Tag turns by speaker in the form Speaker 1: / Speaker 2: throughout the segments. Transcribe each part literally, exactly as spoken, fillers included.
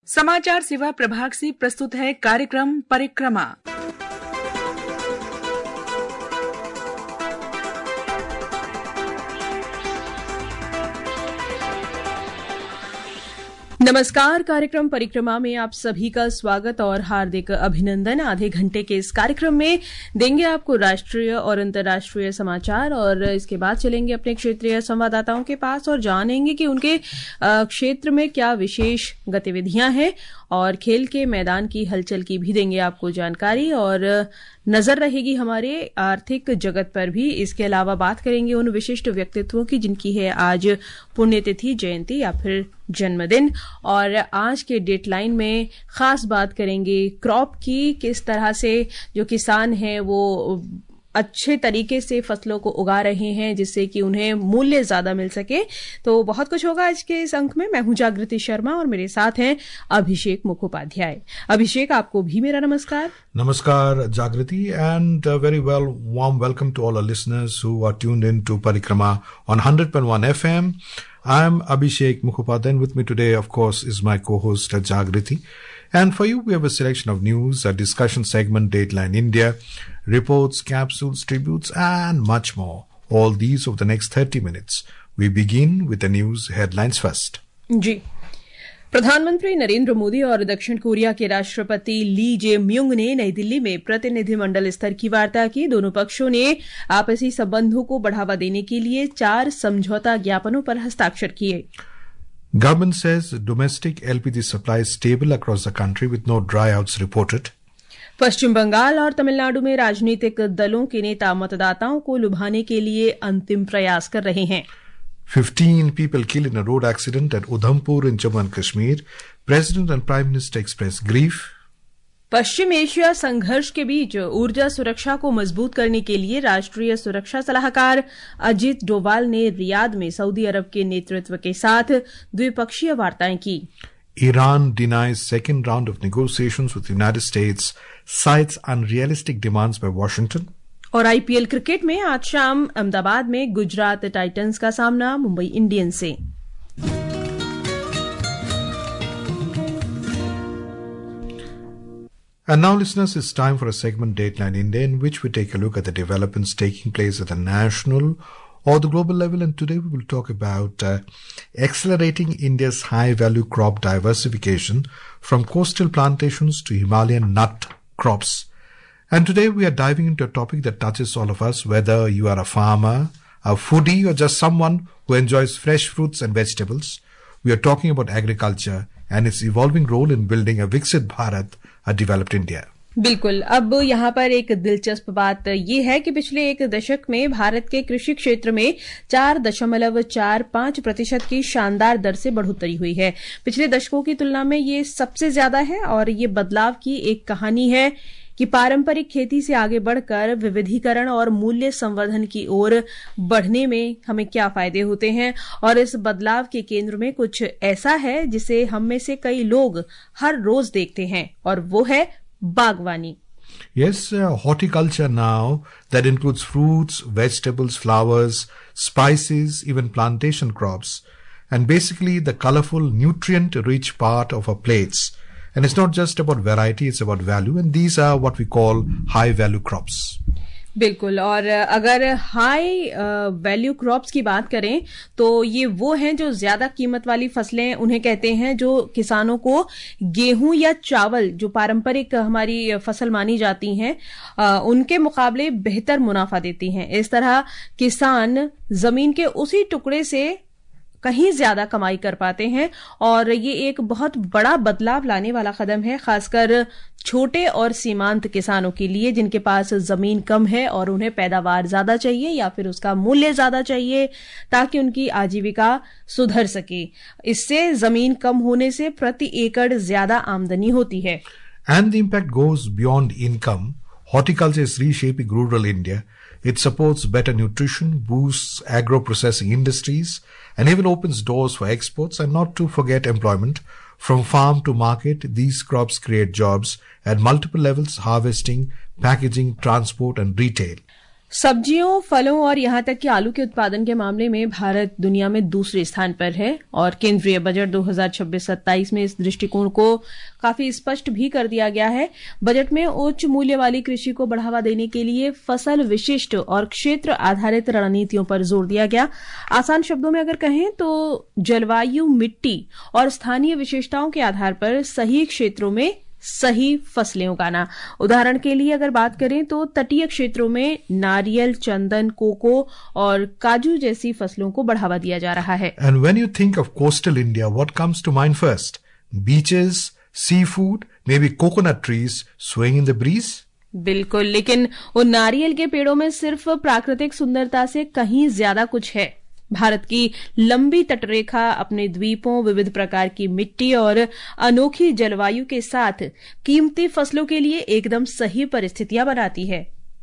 Speaker 1: समाचार सेवा प्रभाग से प्रस्तुत है कार्यक्रम परिक्रमा। नमस्कार, कार्यक्रम परिक्रमा में आप सभी का स्वागत और हार्दिक अभिनंदन। आधे घंटे के इस कार्यक्रम में देंगे आपको राष्ट्रीय और अंतर्राष्ट्रीय समाचार और इसके बाद चलेंगे अपने क्षेत्रीय संवाददाताओं के पास और जानेंगे कि उनके क्षेत्र में क्या विशेष गतिविधियां हैं और खेल के मैदान की हलचल की भी देंगे आपको जानकारी और नजर रहेगी हमारे आर्थिक जगत पर भी। इसके अलावा बात करेंगे उन विशिष्ट व्यक्तित्वों की जिनकी है आज पुण्यतिथि, जयंती या फिर जन्मदिन। और आज के डेटलाइन में खास बात करेंगे क्रॉप की, किस तरह से जो किसान हैं वो अच्छे तरीके से फसलों को उगा रहे हैं जिससे कि उन्हें मूल्य ज्यादा मिल सके। तो बहुत कुछ होगा आज के इस अंक में। मैं हूं जागृति शर्मा और मेरे साथ हैं अभिषेक मुखोपाध्याय। अभिषेक, आपको भी मेरा नमस्कार।
Speaker 2: नमस्कार जागृति, and a very well warm welcome to all our listeners who are tuned in to Parikrama on one hundred point one F M. I am Abhishek Mukhopadhyay, and with me today, of course, is my co-host Jagriti. And for you, we have a selection of news, a discussion segment, Dateline India, reports, capsules, tributes, and much more. All these over the next thirty minutes. We begin with the news headlines first.
Speaker 1: जी, प्रधानमंत्री नरेंद्र मोदी और दक्षिण Korea के राष्ट्रपति ली Jae Myung ने नई दिल्ली में प्रतिनिधिमंडल स्तर की वार्ता की। दोनों पक्षों ने आपसी संबंधों को बढ़ावा देने के लिए चार समझौता ज्ञापनों पर हस्ताक्षर किए।
Speaker 2: Government says domestic L P G supply is stable across the country with no dryouts reported.
Speaker 1: पश्चिम बंगाल और तमिलनाडु में राजनीतिक दलों के नेता मतदाताओं को लुभाने के लिए अंतिम प्रयास कर रहे हैं।
Speaker 2: Fifteen people killed in a road accident at Udhampur in Jammu and Kashmir. President and Prime Minister expressed grief.
Speaker 1: पश्चिम एशिया संघर्ष के बीच ऊर्जा सुरक्षा को मजबूत करने के लिए राष्ट्रीय सुरक्षा सलाहकार अजीत डोभाल ने रियाद में सऊदी अरब के नेतृत्व के साथ द्विपक्षीय वार्ताएं की।
Speaker 2: Iran denies second round of negotiations with the United States, cites unrealistic demands by Washington.
Speaker 1: और आईपीएल क्रिकेट में आज शाम अहमदाबाद में गुजरात टाइटंस का सामना मुंबई इंडियंस से।
Speaker 2: And now, listeners, it's time for a segment, Dateline India, in which we take a look at the developments taking place at the national or the global level. And today we will talk about uh, accelerating India's high-value crop diversification from coastal plantations to Himalayan nut crops. And today we are diving into a topic that touches all of us, whether you are a farmer, a foodie, or just someone who enjoys fresh fruits and vegetables. We are talking about agriculture and its evolving role in building a Viksit Bharat, a developed India.
Speaker 1: बिल्कुल। अब यहाँ पर एक दिलचस्प बात ये है कि पिछले एक दशक में भारत के कृषि क्षेत्र में चार दशमलव चार पांच प्रतिशत की शानदार दर से बढ़ोतरी हुई है। पिछले दशकों की तुलना में ये सबसे ज्यादा है और ये बदलाव की एक कहानी है कि पारंपरिक खेती से आगे बढ़कर विविधीकरण और मूल्य संवर्धन की ओर बढ़ने में हमें क्या फायदे होते हैं। और इस बदलाव के केंद्र में कुछ ऐसा है जिसे हम में से कई लोग हर रोज देखते हैं और वो है बागवानी।
Speaker 2: Yes, uh, horticulture now that includes fruits, vegetables, flowers, spices, even plantation crops, and basically the colorful, nutrient-rich part of our plates. And it's not just about variety, it's about value, and these are what we call high-value crops.
Speaker 1: बिल्कुल। और अगर high value crops की बात करें तो ये वो हैं जो ज्यादा कीमत वाली फसलें उन्हें कहते हैं, जो किसानों को गेहूं या चावल जो पारंपरिक हमारी फसल मानी जाती हैं उनके मुकाबले बेहतर मुनाफा देती हैं। इस तरह किसान जमीन के उसी टुकड़े से कहीं ज्यादा कमाई कर पाते हैं और ये एक बहुत बड़ा बदलाव लाने वाला कदम है, खासकर छोटे और सीमांत किसानों के लिए जिनके पास जमीन कम है और उन्हें पैदावार ज्यादा चाहिए या फिर उसका मूल्य ज्यादा चाहिए ताकि उनकी आजीविका सुधर सके। इससे जमीन कम होने से प्रति एकड़ ज्यादा आमदनी होती है।
Speaker 2: And the impact goes beyond income. Horticulture is reshaping rural India. It supports better nutrition, boosts agro-processing industries, and even opens doors for exports, and not to forget employment. From farm to market, these crops create jobs at multiple levels: harvesting, packaging, transport, and retail.
Speaker 1: सब्जियों, फलों और यहां तक कि आलू के उत्पादन के मामले में भारत दुनिया में दूसरे स्थान पर है और केंद्रीय बजट दो हज़ार छब्बीस सत्ताईस में इस दृष्टिकोण को काफी स्पष्ट भी कर दिया गया है। बजट में उच्च मूल्य वाली कृषि को बढ़ावा देने के लिए फसल विशिष्ट और क्षेत्र आधारित रणनीतियों पर जोर दिया गया। आसान शब्दों में अगर कहें तो जलवायु, मिट्टी और स्थानीय विशेषताओं के आधार पर सही क्षेत्रों में सही फसलें उगाना। उदाहरण के लिए अगर बात करें तो तटीय क्षेत्रों में नारियल, चंदन, कोको और काजू जैसी फसलों को बढ़ावा दिया जा रहा है।
Speaker 2: And when you think of coastal India, what comes to mind first? Beaches, seafood, maybe coconut trees swaying in the breeze?
Speaker 1: बिल्कुल, लेकिन उन नारियल के पेड़ों में सिर्फ प्राकृतिक सुंदरता से कहीं ज्यादा कुछ है। भारत की लंबी तटरेखा अपने द्वीपों, विविध प्रकार की मिट्टी और अनोखी जलवायु के साथ कीमती फसलों के लिए एकदम सही परिस्थितियां बनाती है।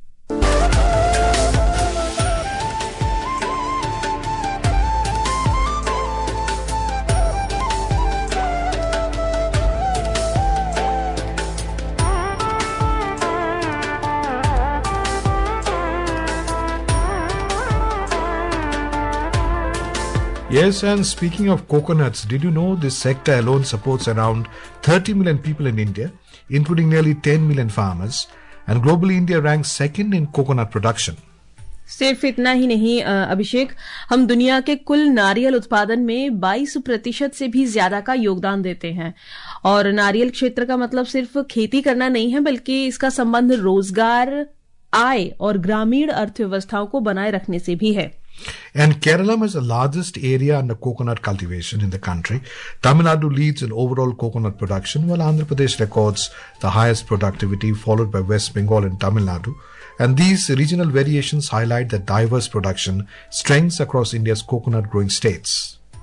Speaker 2: Yes, and speaking of coconuts, did you know this sector alone supports around thirty million people in India, including nearly ten million farmers, and globally India ranks second in coconut production.
Speaker 1: सिर्फ इतना ही नहीं अभिषेक, हम दुनिया के कुल नारियल उत्पादन में बाईस प्रतिशत से भी ज्यादा का योगदान देते हैं और नारियल क्षेत्र का मतलब सिर्फ खेती करना नहीं है, बल्कि इसका संबंध रोजगार, आय और ग्रामीण अर्थव्यवस्थाओं को बनाए रखने से भी है।
Speaker 2: And Kerala has the largest area under coconut cultivation in the country. Tamil Nadu leads in overall coconut production, while Andhra Pradesh records the highest productivity, followed by West Bengal and Tamil Nadu. And these regional variations highlight the diverse production strengths across India's coconut growing states.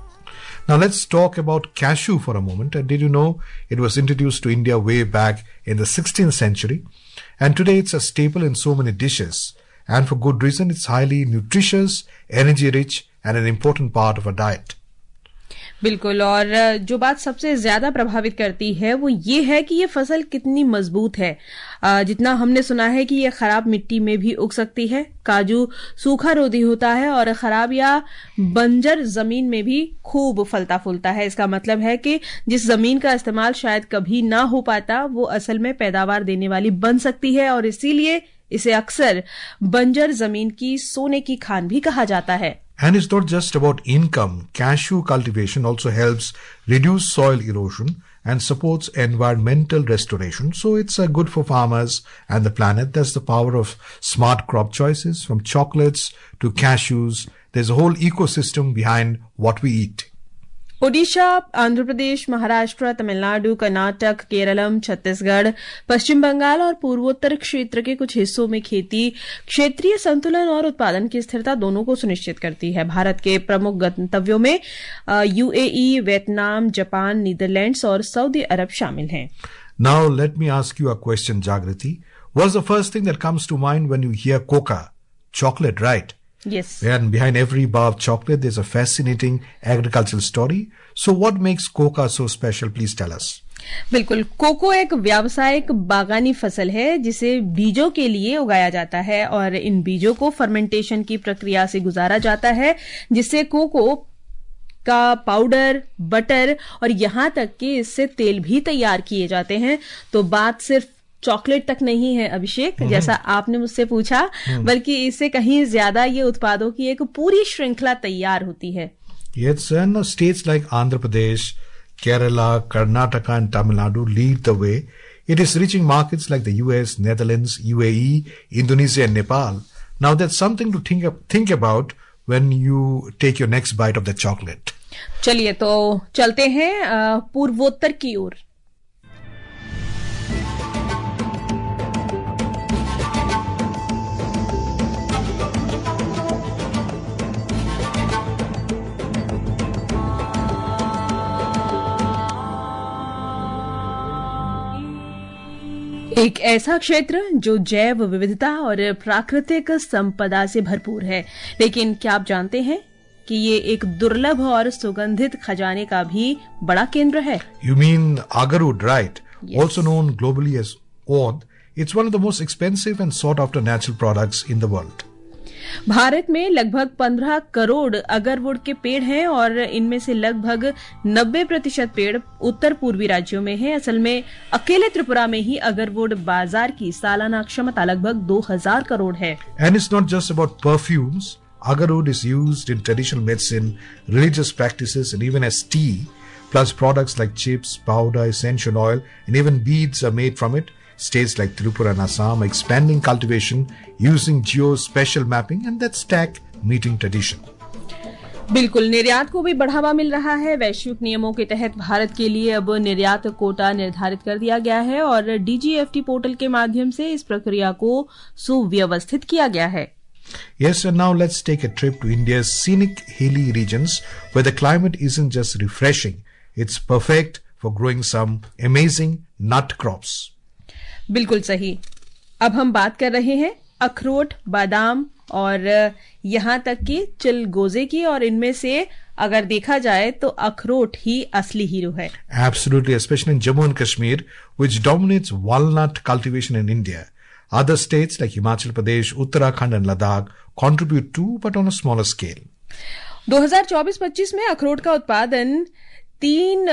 Speaker 2: Now let's talk about cashew for a moment. And did you know it was introduced to India way back in the sixteenth century? And today it's a staple in so many dishes. And for good reason, it's highly nutritious, energy rich and an important part of our diet.
Speaker 1: बिल्कुल, और जो बात सबसे ज्यादा प्रभावित करती है वो ये है कि ये फसल कितनी मजबूत है। जितना हमने सुना है कि ये खराब मिट्टी में भी उग सकती है। काजू सूखा रोधी होता है और खराब या बंजर जमीन में भी खूब फलता फूलता है। इसका मतलब है कि जिस जमीन का इस्तेमाल शायद कभी ना हो पाता, वो असल में पैदावार देने वाली बन सकती है और इसीलिए इसे अक्सर बंजर जमीन की सोने की खान भी कहा जाता है।
Speaker 2: And it's not just about income. Cashew cultivation also helps reduce soil erosion and supports environmental restoration. So it's uh, good for farmers and the planet. That's the power of smart crop choices, from chocolates to cashews. There's a whole ecosystem behind what we eat.
Speaker 1: Odisha, Andhra Pradesh, Maharashtra, Tamil Nadu, Karnataka, Keralam, Chhattisgarh, पश्चिम बंगाल और पूर्वोत्तर क्षेत्र के कुछ हिस्सों में खेती क्षेत्रीय संतुलन और उत्पादन की स्थिरता दोनों को सुनिश्चित करती है। भारत के प्रमुख गंतव्यों में यूएई, वियतनाम, जापान, नीदरलैंड्स और सऊदी अरब शामिल हैं।
Speaker 2: Now let me ask you a question, Jagriti. What's the first thing that comes to mind when you hear coca? Chocolate, right?
Speaker 1: Yes.
Speaker 2: And behind every bar of chocolate, there's a fascinating agricultural story. So what makes coca so special? Please tell us.
Speaker 1: बिल्कुल, cocoa एक व्यावसायिक बागानी फसल है जिसे बीजों के लिए उगाया जाता है और इन बीजों को फर्मेंटेशन की प्रक्रिया से गुजारा जाता है, जिससे कोको का पाउडर, बटर और यहां तक कि इससे तेल भी तैयार किए जाते हैं। तो बात सिर्फ चॉकलेट तक नहीं है अभिषेक, जैसा आपने मुझसे पूछा, बल्कि इससे कहीं ज्यादा ये उत्पादों की एक पूरी श्रृंखला तैयार होती है।
Speaker 2: Yes, and states like Andhra Pradesh, Kerala, Karnataka and Tamil Nadu lead the way. It is reaching markets like the U S, Netherlands, U A E, Indonesia and Nepal. Now that's something to think, think about when you take your next bite of the chocolate.
Speaker 1: चलिए तो चलते हैं पूर्वोत्तर की ओर। एक ऐसा क्षेत्र जो जैव विविधता और प्राकृतिक संपदा से भरपूर है, लेकिन क्या आप जानते हैं कि ये एक दुर्लभ और सुगंधित खजाने का भी बड़ा केंद्र है?
Speaker 2: You mean agarwood, right?
Speaker 1: Yes.
Speaker 2: Also known globally as oud. It's one of the most expensive and sought after natural products in the world.
Speaker 1: Bharat में लगभग पंद्रह करोड़ अगरवुड के पेड़ हैं और इनमें से लगभग नब्बे प्रतिशत पेड़ उत्तर पूर्वी राज्यों में हैं। असल में अकेले त्रिपुरा में ही अगरवुड बाजार की सालाना क्षमता लगभग दो हज़ार करोड़ है।
Speaker 2: And it's not just about perfumes. Agarwood is used in traditional medicine, religious practices, and even as tea. Plus products like chips, powder, essential oil, and even beads are made from it. States like Tripura and Assam are expanding cultivation using geospatial mapping, and that's tech meeting tradition.
Speaker 1: बिल्कुल, निर्यात को भी बढ़ावा मिल रहा है। वैश्विक नियमों के तहत भारत के लिए अब निर्यात कोटा निर्धारित कर दिया गया है और डीजीएफटी पोर्टल के माध्यम से इस प्रक्रिया को सुव्यवस्थित किया गया है।
Speaker 2: Yes, and now let's take a trip to India's scenic hilly regions where the climate isn't just refreshing, it's perfect for growing some amazing nut crops.
Speaker 1: बिल्कुल सही। अब हम बात कर रहे हैं अखरोट, बादाम और यहाँ तक कि चिलगोजे की, और इनमें से अगर देखा जाए तो अखरोट ही असली हीरो है।
Speaker 2: Absolutely, especially in Jammu and Kashmir, which dominates walnut cultivation in India. Other states like Himachal Pradesh, Uttarakhand and Ladakh contribute too, but on a smaller scale.
Speaker 1: दो हज़ार चौबीस पच्चीस में अखरोट का उत्पादन तीन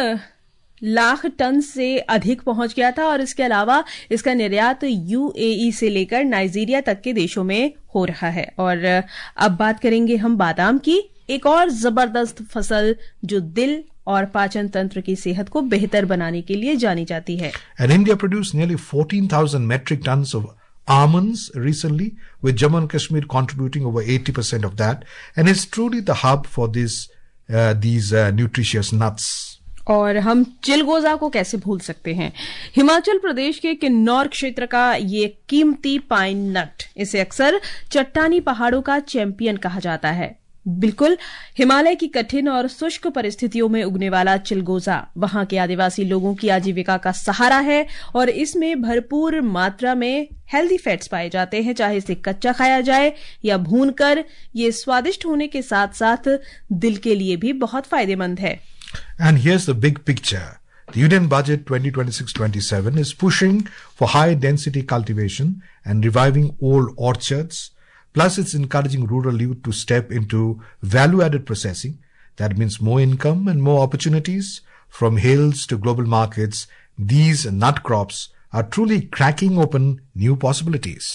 Speaker 1: लाख टन से अधिक पहुंच गया था और इसके अलावा इसका निर्यात यूएई से लेकर नाइजीरिया तक के देशों में हो रहा है। और अब बात करेंगे हम बादाम की, एक और जबरदस्त फसल जो दिल और पाचन तंत्र की सेहत को बेहतर बनाने के लिए जानी जाती है।
Speaker 2: And India produced nearly fourteen thousand metric tons of almonds recently, with Jammu and Kashmir contributing over eighty percent of that, and it's truly the hub for this, uh, these uh, nutritious nuts.
Speaker 1: और हम चिलगोजा को कैसे भूल सकते हैं। हिमाचल प्रदेश के किन्नौर क्षेत्र का ये कीमती पाइन नट, इसे अक्सर चट्टानी पहाड़ों का चैंपियन कहा जाता है। बिल्कुल, हिमालय की कठिन और शुष्क परिस्थितियों में उगने वाला चिलगोजा वहां के आदिवासी लोगों की आजीविका का सहारा है और इसमें भरपूर मात्रा में हेल्दी फैट्स पाए जाते हैं। चाहे इसे कच्चा खाया जाए या भूनकर, ये स्वादिष्ट होने के साथ साथ दिल के लिए भी बहुत फायदेमंद है।
Speaker 2: And here's the big picture. The Union Budget twenty twenty-six twenty-seven is pushing for high density cultivation and reviving old orchards. Plus, it's encouraging rural youth to step into value-added processing. That means more income and more opportunities. From hills to global markets, these nut crops are truly cracking open new possibilities.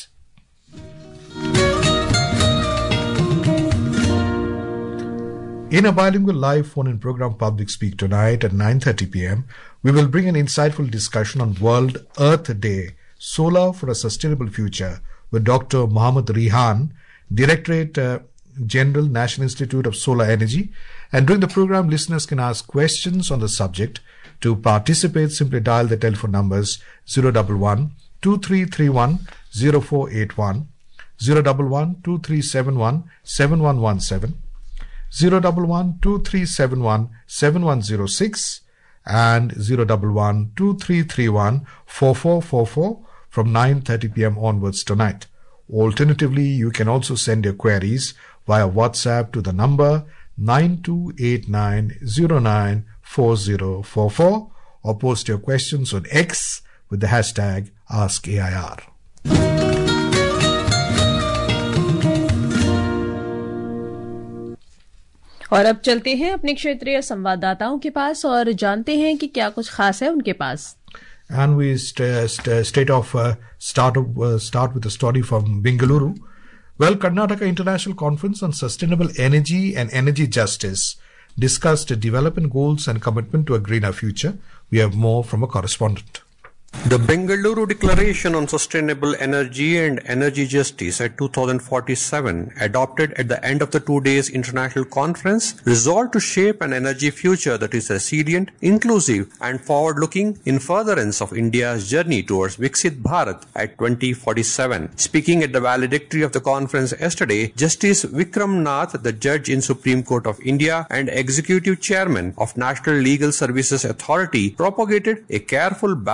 Speaker 2: In a bilingual live phone-in program Public Speak tonight at nine thirty p.m., we will bring an insightful discussion on World Earth Day, Solar for a Sustainable Future, with Doctor Mohammad Rihan, Directorate uh, General, National Institute of Solar Energy. And during the program, listeners can ask questions on the subject. To participate, simply dial the telephone numbers zero one one, two three three one, zero four eight one, zero one one, two three seven one, seven one one seven, zero one one, two three seven one, seven one zero six, and zero one one, two three three one, four four four four from nine thirty p.m. onwards tonight. Alternatively, you can also send your queries via WhatsApp to the number nine two eight nine zero nine four zero four four or post your questions on X with the hashtag Ask A I R.
Speaker 1: और अब चलते हैं अपने क्षेत्रीय संवाददाताओं के पास और जानते हैं कि क्या कुछ खास है उनके पास।
Speaker 2: And we st- st- state of uh, start of, uh, start with a story from Bengaluru. Well, Karnataka International Conference on Sustainable Energy and Energy Justice discussed development goals and commitment to a greener future. We have more from a correspondent.
Speaker 3: The Bengaluru Declaration on Sustainable Energy and Energy Justice at two thousand forty-seven, adopted at the end of the two days international conference, resolved to shape an energy future that is resilient, inclusive and forward-looking in furtherance of India's journey towards Viksit Bharat at twenty forty-seven. Speaking at the valedictory of the conference yesterday, Justice Vikram Nath, the judge in Supreme Court of India and Executive Chairman of National Legal Services Authority, propagated a careful balancing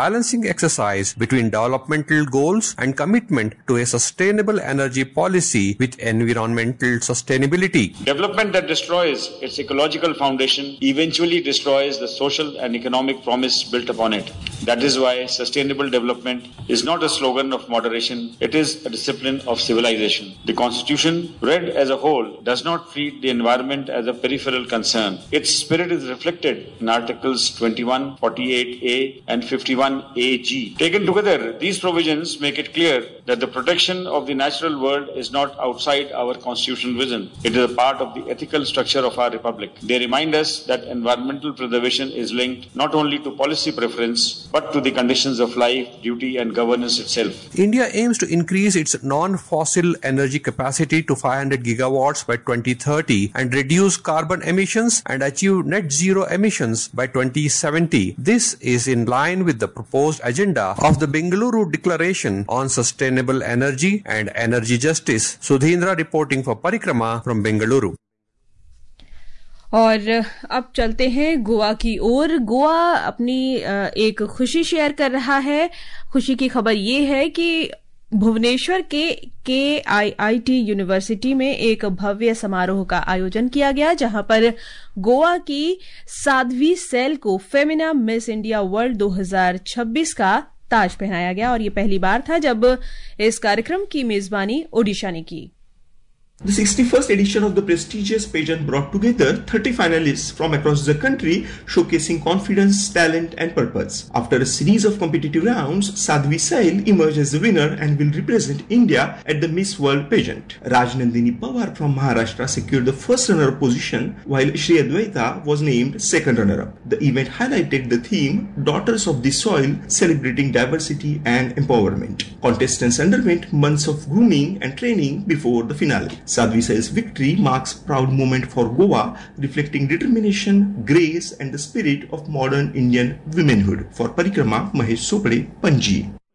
Speaker 3: exercise between developmental goals and commitment to a sustainable energy policy with environmental sustainability.
Speaker 4: Development that destroys its ecological foundation eventually destroys the social and economic promise built upon it. That is why sustainable development is not a slogan of moderation, it is a discipline of civilization. The Constitution, read as a whole, does not treat the environment as a peripheral concern. Its spirit is reflected in Articles twenty-one, forty-eight A and fifty-one A G. Taken together, these provisions make it clear that the protection of the natural world is not outside our constitutional vision. It is a part of the ethical structure of our republic. They remind us that environmental preservation is linked not only to policy preference, but to the conditions of life, duty and governance itself.
Speaker 3: India aims to increase its non-fossil energy capacity to five hundred gigawatts by twenty thirty and reduce carbon emissions and achieve net zero emissions by twenty seventy. This is in line with the proposed agenda of the Bengaluru Declaration on Sustainable Energy and Energy Justice. Sudhindra reporting for Parikrama from Bengaluru.
Speaker 1: और अब चलते हैं गोवा की ओर। गोवा अपनी एक खुशी share कर रहा है। खुशी की खबर ये है कि भुवनेश्वर के के आई आई टी यूनिवर्सिटी में एक भव्य समारोह का आयोजन किया गया, जहां पर गोवा की साध्वी सैल को फेमिना मिस इंडिया वर्ल्ड दो हज़ार छब्बीस का ताज पहनाया गया। और ये पहली बार था जब इस कार्यक्रम की मेजबानी ओडिशा ने की।
Speaker 5: The sixty-first edition of the prestigious pageant brought together thirty finalists from across the country, showcasing confidence, talent and purpose. After a series of competitive rounds, Sadhvi Sail emerged as the winner and will represent India at the Miss World pageant. Rajnandini Pawar from Maharashtra secured the first runner-up position, while Shri Advaita was named second runner-up. The event highlighted the theme, Daughters of the Soil, celebrating diversity and empowerment. Contestants underwent months of grooming and training before the finale. Sadhvi Sail's victory marks a proud moment for Goa, reflecting determination, grace and the spirit of modern Indian womanhood. For Parikrama, Mahesh Sopade, Panji.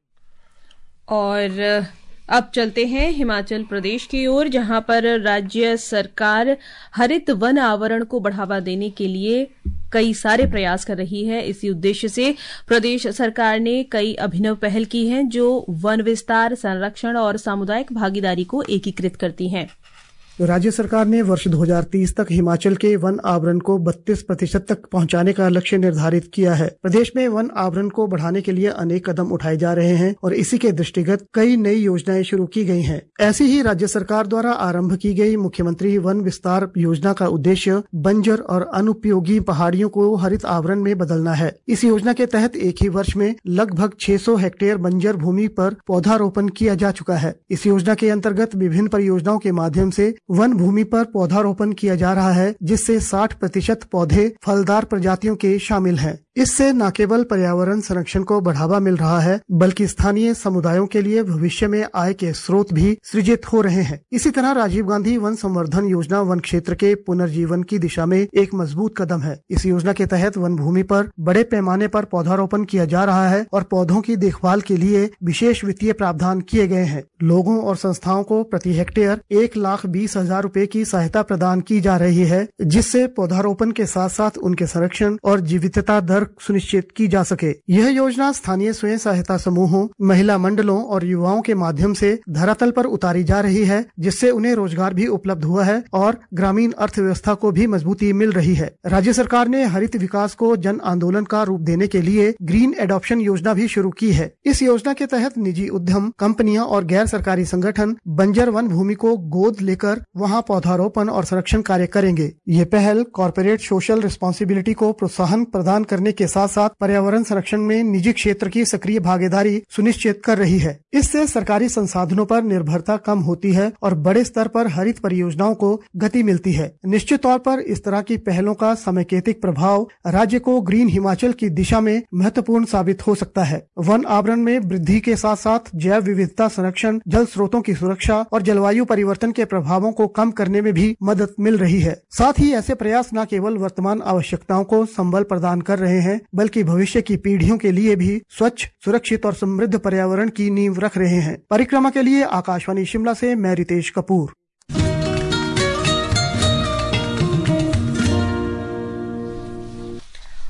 Speaker 1: और अब चलते हैं हिमाचल प्रदेश की ओर, जहां पर राज्य सरकार हरित वन आवरण को बढ़ावा देने के लिए कई सारे प्रयास कर रही है। इसी उद्देश्य से प्रदेश सरकार ने कई अभिनव पहल की हैं जो वन विस्तार, संरक्षण और सामुदायिक भागीदारी को एकीकृत करती हैं।
Speaker 6: राज्य सरकार ने वर्ष दो हज़ार तीस तक हिमाचल के वन आवरण को बत्तीस प्रतिशत तक पहुंचाने का लक्ष्य निर्धारित किया है। प्रदेश में वन आवरण को बढ़ाने के लिए अनेक कदम उठाए जा रहे हैं और इसी के दृष्टिगत कई नई योजनाएं शुरू की गई हैं। ऐसी ही राज्य सरकार द्वारा आरंभ की गई मुख्यमंत्री वन विस्तार योजना का उद्देश्य बंजर और अनुपयोगी पहाड़ियों को हरित आवरण में बदलना है। इस योजना के तहत एक ही वर्ष में लगभग छह सौ हेक्टेयर बंजर भूमि पर पौधारोपण किया जा चुका है। इस योजना के अंतर्गत विभिन्न परियोजनाओं के माध्यम से वन भूमि पर पौधारोपण किया जा रहा है, जिससे साठ प्रतिशत पौधे फलदार प्रजातियों के शामिल हैं। इससे न केवल पर्यावरण संरक्षण को बढ़ावा मिल रहा है, बल्कि स्थानीय समुदायों के लिए भविष्य में आय के स्रोत भी सृजित हो रहे हैं। इसी तरह राजीव गांधी वन संवर्धन योजना वन क्षेत्र के पुनर्जीवन की दिशा में एक मजबूत कदम है। इस योजना के तहत वन भूमि पर बड़े पैमाने पर पौधारोपण किया जा रहा है और पौधों की देखभाल के लिए विशेष वित्तीय प्रावधान किए गए हैं। लोगों और संस्थाओं को प्रति हेक्टेयर एक लाख बीस हजार रूपए की सहायता प्रदान की जा रही है, जिससे पौधारोपण के साथ साथ उनके संरक्षण और जीवितता दर सुनिश्चित की जा सके। यह योजना स्थानीय स्वयं सहायता समूहों, महिला मंडलों और युवाओं के माध्यम से धरातल पर उतारी जा रही है, जिससे उन्हें रोजगार भी उपलब्ध हुआ है और ग्रामीण अर्थव्यवस्था को भी मजबूती मिल रही है। राज्य सरकार ने हरित विकास को जन आंदोलन का रूप देने के लिए ग्रीन एडॉप्शन योजना भी शुरू की है। इस योजना के तहत निजी उद्यम, कंपनियां और गैर सरकारी संगठन बंजर वन भूमि को गोद लेकर वहां पौधारोपण और संरक्षण कार्य करेंगे। ये पहल कॉर्पोरेट सोशल रिस्पॉन्सिबिलिटी को प्रोत्साहन प्रदान करने के साथ साथ पर्यावरण संरक्षण में निजी क्षेत्र की सक्रिय भागीदारी सुनिश्चित कर रही है। इससे सरकारी संसाधनों पर निर्भरता कम होती है और बड़े स्तर पर हरित परियोजनाओं को गति मिलती है। निश्चित तौर पर इस तरह की पहलों का समकेतिक प्रभाव राज्य को ग्रीन हिमाचल की दिशा में महत्वपूर्ण साबित हो सकता है। वन आवरण में वृद्धि के साथ साथ जैव विविधता संरक्षण, जल स्रोतों की सुरक्षा और जलवायु परिवर्तन के प्रभावों को कम करने में भी मदद मिल रही है। साथ ही ऐसे प्रयास न केवल वर्तमान आवश्यकताओं को संबल प्रदान कर रहे हैं, बल्कि भविष्य की पीढ़ियों के लिए भी स्वच्छ, सुरक्षित और समृद्ध पर्यावरण की नींव रख रहे हैं। परिक्रमा के लिए आकाशवाणी शिमला से मैं रितेश कपूर।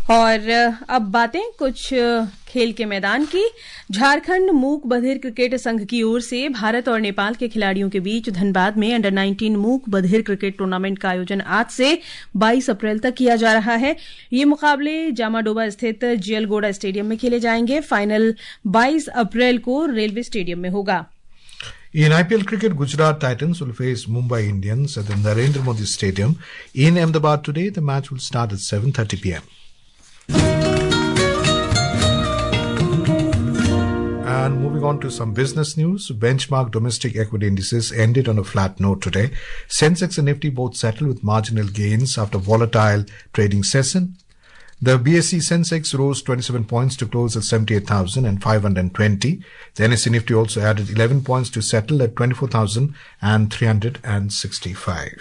Speaker 1: और अब बातें कुछ खेल के मैदान की। झारखंड मूक बधिर क्रिकेट संघ की ओर से भारत और नेपाल के खिलाड़ियों के बीच धनबाद में अंडर नाइनटीन मूक बधिर क्रिकेट टूर्नामेंट का आयोजन आज से बाईस अप्रैल तक किया जा रहा है। ये मुकाबले जामाडोबा स्थित जियलगोड़ा स्टेडियम में खेले जाएंगे। फाइनल बाईस अप्रैल को रेलवे स्टेडियम में होगा।
Speaker 2: In I P L cricket, Gujarat Titans will face Mumbai Indians at the Narendra Modi Stadium in Ahmedabad today. The match will start at seven thirty p m And moving on to some business news, benchmark domestic equity indices ended on a flat note today. Sensex and Nifty both settled with marginal gains after volatile trading session. The B S E Sensex rose twenty-seven points to close at seventy-eight thousand five hundred twenty. The N S E Nifty also added eleven points to settle at twenty-four thousand three hundred sixty-five.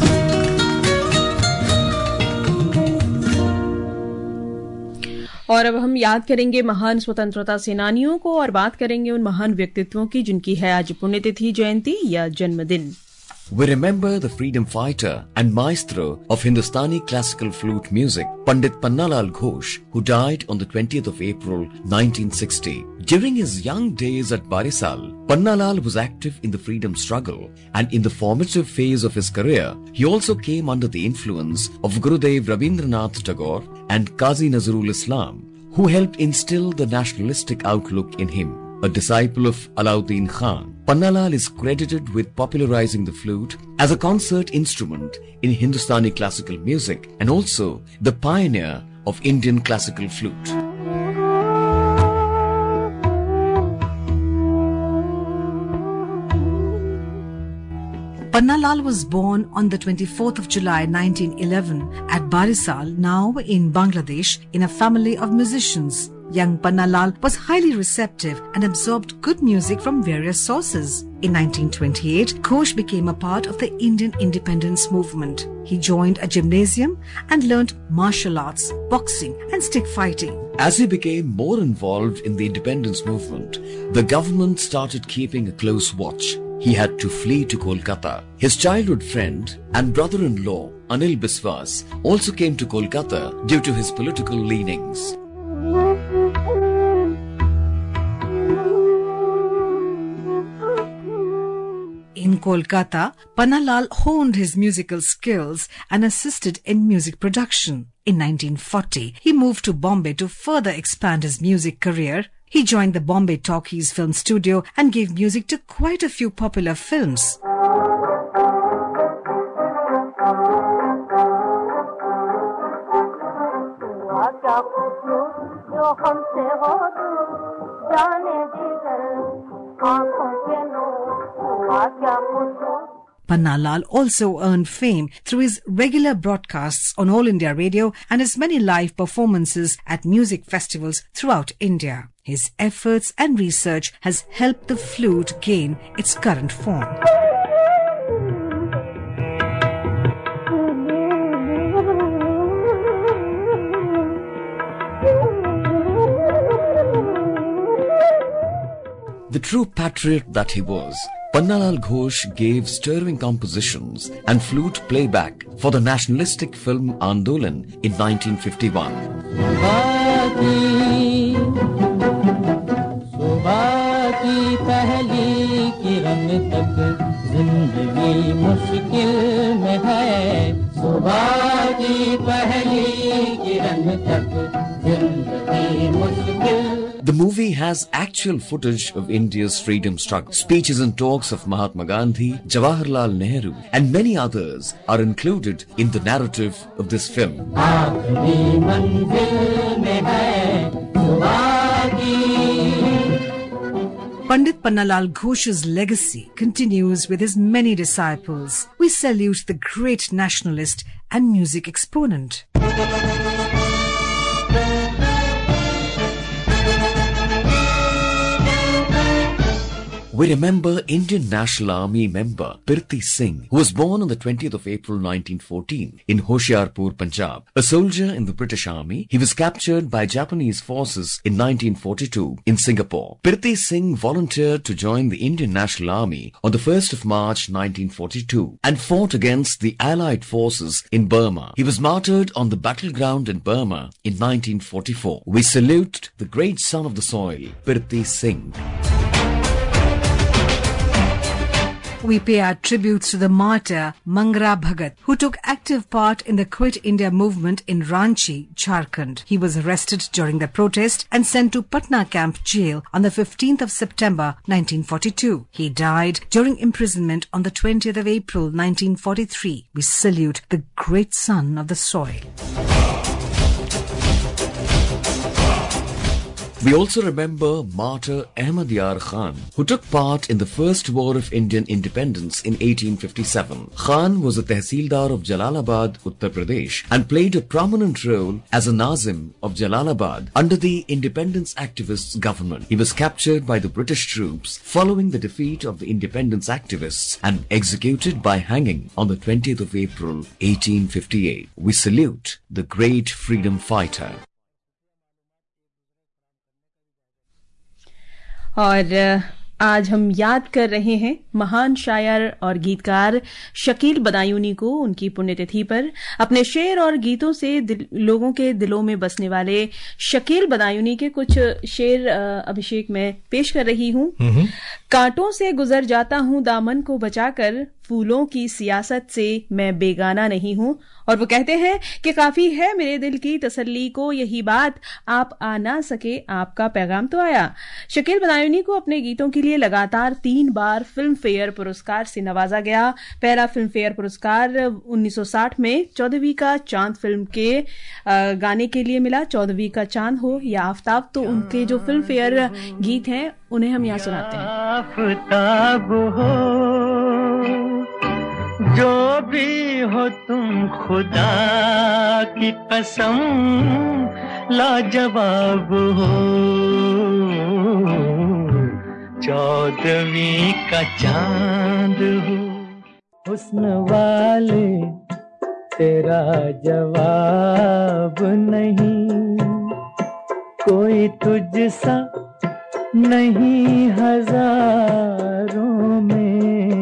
Speaker 1: और अब हम याद करेंगे महान स्वतंत्रता सेनानियों को और बात करेंगे उन महान व्यक्तित्वों की जिनकी है आज पुण्यतिथि, जयंती या जन्मदिन।
Speaker 7: We remember the freedom fighter and maestro of Hindustani classical flute music, Pandit Pannalal Ghosh, who died on the twentieth of April nineteen sixty. During his young days at Barisal, Pannalal was active in the freedom struggle, and in the formative phase of his career, he also came under the influence of Gurudev Rabindranath Tagore and Qazi Nazrul Islam, who helped instill the nationalistic outlook in him. A disciple of Alauddin Khan, Pannalal is credited with popularizing the flute as a concert instrument in Hindustani classical music and also the pioneer of Indian classical flute.
Speaker 8: Pannalal was born on the twenty-fourth of July nineteen eleven at Barisal, now in Bangladesh, in a family of musicians. Young Pannalal was highly receptive and absorbed good music from various sources. In nineteen twenty-eight, Ghosh became a part of the Indian independence movement. He joined a gymnasium and learnt martial arts, boxing and stick fighting.
Speaker 7: As he became more involved in the independence movement, the government started keeping a close watch. He had to flee to Kolkata. His childhood friend and brother-in-law, Anil Biswas, also came to Kolkata due to his political leanings.
Speaker 8: In Kolkata, Pannalal honed his musical skills and assisted in music production. In nineteen forty, he moved to Bombay to further expand his music career. He joined the Bombay Talkies Film Studio and gave music to quite a few popular films. Pannalal also earned fame through his regular broadcasts on All India Radio and his many live performances at music festivals throughout India. His efforts and research has helped the flute gain its current form.
Speaker 7: The true patriot that he was, Pannalal Ghosh gave stirring compositions and flute playback for the nationalistic film Andolan in nineteen fifty-one. The movie has actual footage of India's freedom struggle. Speeches and talks of Mahatma Gandhi, Jawaharlal Nehru and many others are included in the narrative of this film.
Speaker 8: Pandit Pannalal Ghosh's legacy continues with his many disciples. We salute the great nationalist and music exponent.
Speaker 7: we remember Indian National Army member Pirti Singh, who was born on the twentieth of April nineteen fourteen in Hoshiarpur, Punjab. A soldier in the British Army, he was captured by Japanese forces in nineteen forty-two in Singapore. Pirti Singh volunteered to join the Indian National Army on the first of March nineteen forty-two and fought against the Allied forces in Burma. He was martyred on the battleground in Burma in nineteen forty-four. We salute the great son of the soil, Pirti Singh.
Speaker 8: We pay our tributes to the martyr Mangra Bhagat, who took active part in the Quit India movement in Ranchi, Jharkhand. He was arrested during the protest and sent to Patna Camp Jail on the fifteenth of September nineteen forty-two. He died during imprisonment on the twentieth of April nineteen forty-three. We salute the great son of the soil.
Speaker 7: We also remember martyr Ahmad Yar Khan, who took part in the First War of Indian Independence in eighteen fifty-seven. Khan was a Tehsildar of Jalalabad, Uttar Pradesh, and played a prominent role as a Nazim of Jalalabad under the independence activists' government. He was captured by the British troops following the defeat of the independence activists and executed by hanging on the twentieth of April eighteen fifty-eight. We salute the great freedom fighter.
Speaker 1: और आज हम याद कर रहे हैं महान शायर और गीतकार शकील बदायूनी को उनकी पुण्यतिथि पर। अपने शेर और गीतों से दिल, लोगों के दिलों में बसने वाले शकील बदायूनी के कुछ शेर अभिषेक में पेश कर रही हूं। कांटों से गुजर जाता हूं दामन को बचाकर, फूलों की सियासत से मैं बेगाना नहीं हूं। और वो कहते हैं कि काफी है मेरे दिल की तसल्ली को यही बात, आप आ ना सके आपका पैगाम तो आया। शकील बदायूनी को अपने गीतों के लिए लगातार तीन बार फिल्म फेयर पुरस्कार से नवाजा गया। पहला फिल्म फेयर पुरस्कार उन्नीस सौ साठ में चौदहवीं का चांद फिल्म के गाने के लिए मिला। चौदहवीं का चांद हो या आफ्ताब, तो उनके जो फिल्म फेयर गीत हैं उन्हें हम यहाँ सुनाते हैं।
Speaker 9: आफ्ताब हो जो भी हो तुम खुदा की कसम, लाजवाब हो चौदहवीं का चांद हो। हुस्न वाले तेरा जवाब नहीं, कोई तुझसा नहीं हजारों में,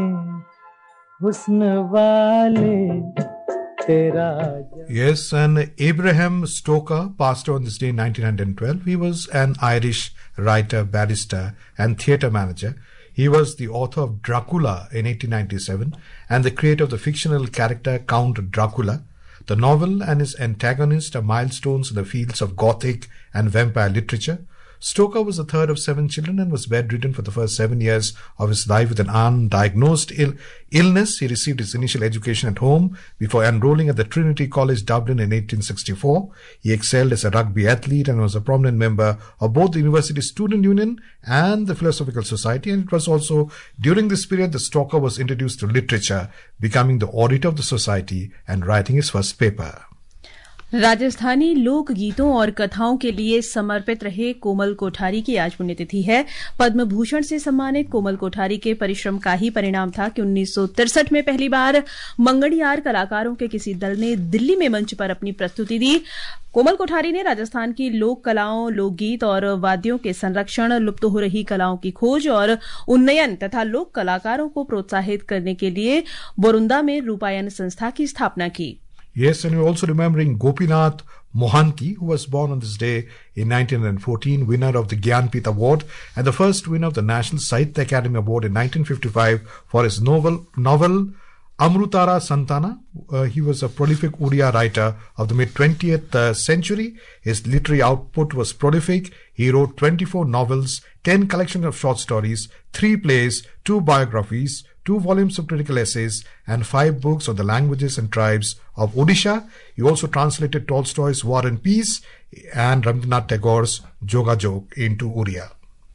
Speaker 9: हुस्न वाले तेरा।
Speaker 2: Yes, and Abraham Stoker passed on this day in nineteen twelve. He was an Irish writer, barrister, and theatre manager. He was the author of Dracula in eighteen ninety-seven and the creator of the fictional character Count Dracula. The novel and his antagonist are milestones in the fields of Gothic and vampire literature. Stoker was the third of seven children and was bedridden for the first seven years of his life with an undiagnosed Ill- illness. He received his initial education at home before enrolling at the Trinity College, Dublin in eighteen sixty-four. He excelled as a rugby athlete and was a prominent member of both the University Student Union and the Philosophical Society. And it was also during this period that Stoker was introduced to literature, becoming the auditor of the society and writing his first paper.
Speaker 1: Rajasthani लोक गीतों और कथाओं के लिए समर्पित रहे कोमल कोठारी की आज पुण्यतिथि है। पद्म भूषण से सम्मानित कोमल कोठारी के परिश्रम का ही परिणाम था कि उन्नीस सौ तिरसठ में पहली बार मंगड़ियार कलाकारों के किसी दल ने दिल्ली में मंच पर अपनी प्रस्तुति दी। कोमल कोठारी ने राजस्थान की लोक कलाओं, लोकगीत और वाद्यों के संरक्षण, लुप्त हो रही कलाओं की खोज और उन्नयन तथा लोक कलाकारों को प्रोत्साहित करने के लिए बोरुंदा में रूपायन संस्था की स्थापना की।
Speaker 2: Yes, and we're also remembering Gopinath Mohanty, who was born on this day in nineteen fourteen, winner of the Gyanpith Award and the first winner of the National Sahitya Academy Award in nineteen fifty-five for his novel, novel Amrutara Santana. Uh, he was a prolific Odia writer of the mid-twentieth uh, century. His literary output was prolific. He wrote twenty-four novels, ten collections of short stories, three plays, two biographies, two volumes of critical essays, and five books on the languages and tribes of Odisha. He also translated Tolstoy's War and Peace and Rabindranath Tagore's Joga Jog into Odia.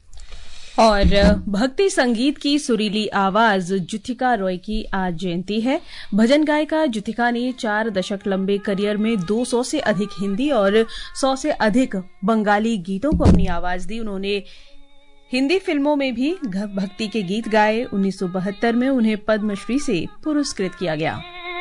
Speaker 1: और भक्ति संगीत की सुरीली आवाज जुथिका रॉय की आज जयंती है। भजन गायिका जुथिका ने चार दशक लंबे करियर में दो सौ से अधिक हिंदी और सौ से अधिक बंगाली गीतों को अपनी आवाज दी। उन्होंने हिंदी फिल्मों में भी भक्ति के गीत गाए। उन्नीस सौ बहत्तर में उन्हें पद्मश्री से पुरस्कृत किया गया।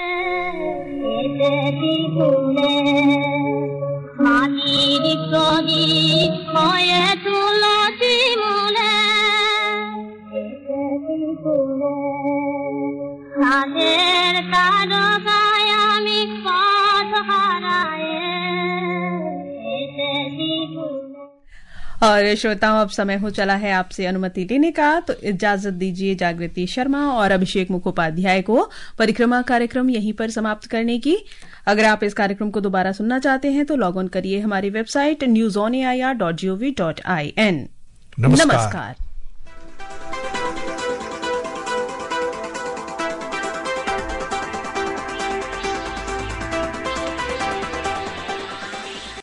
Speaker 1: और श्रोताओं, अब समय हो चला है आपसे अनुमति लेने का, तो इजाजत दीजिए जागृति शर्मा और अभिषेक मुखोपाध्याय को परिक्रमा कार्यक्रम यहीं पर समाप्त करने की। अगर आप इस कार्यक्रम को दोबारा सुनना चाहते हैं तो लॉग ऑन करिए हमारी website news on A I R dot G O V dot I N. नमस्कार।